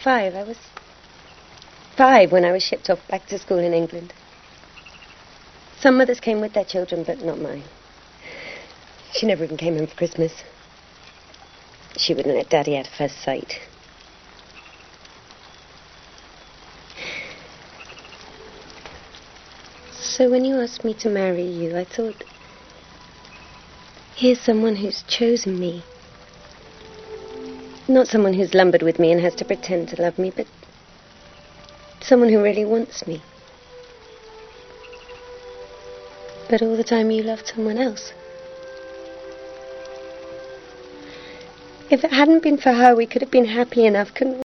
5. I was 5 when I was shipped off back to school in England. Some mothers came with their children, but not mine. She never even came home for Christmas. She wouldn't let Daddy out of her sight. So when you asked me to marry you, I thought, here's someone who's chosen me. Not someone who's lumbered with me and has to pretend to love me, but someone who really wants me. But all the time you loved someone else. If it hadn't been for her, we could have been happy enough, couldn't we?